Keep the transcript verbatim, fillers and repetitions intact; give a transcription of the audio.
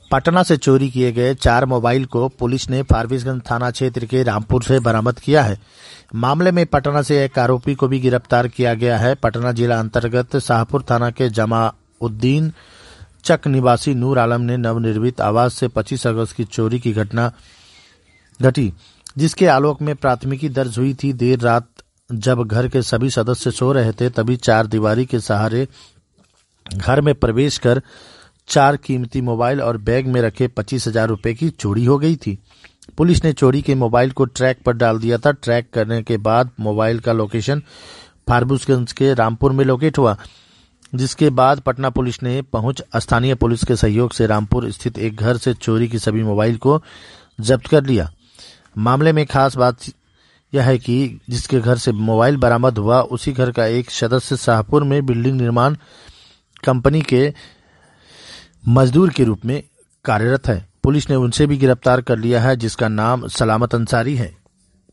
पटना से चोरी किए गए चार मोबाइल को पुलिस ने फारबिसगंज थाना क्षेत्र के रामपुर से बरामद किया है। मामले में पटना से एक आरोपी को भी गिरफ्तार किया गया है। पटना जिला अंतर्गत शाहपुर थाना के जमाउद्दीन चक निवासी नूर आलम ने नवनिर्मित आवास से पच्चीस अगस्त की चोरी की घटना घटी, जिसके आलोक में प्राथमिकी दर्ज हुई थी। देर रात जब घर के सभी सदस्य सो रहे थे, तभी चार दीवारी के सहारे घर में प्रवेश कर चार कीमती मोबाइल और बैग में रखे पच्चीस हजार रुपए की चोरी हो गई थी। पुलिस ने चोरी के मोबाइल को ट्रैक पर डाल दिया था। ट्रैक करने के बाद मोबाइल का लोकेशन फारबिसगंज के रामपुर में लोकेट हुआ, जिसके बाद पटना पुलिस ने पहुंच स्थानीय पुलिस के सहयोग से रामपुर स्थित एक घर से चोरी की सभी मोबाइल को जब्त कर लिया। मामले में खास बात यह है कि जिसके घर से मोबाइल बरामद हुआ, उसी घर का एक सदस्य शाहपुर में बिल्डिंग निर्माण कंपनी के मजदूर के रूप में कार्यरत है। पुलिस ने उनसे भी गिरफ्तार कर लिया है, जिसका नाम सलामत अंसारी है।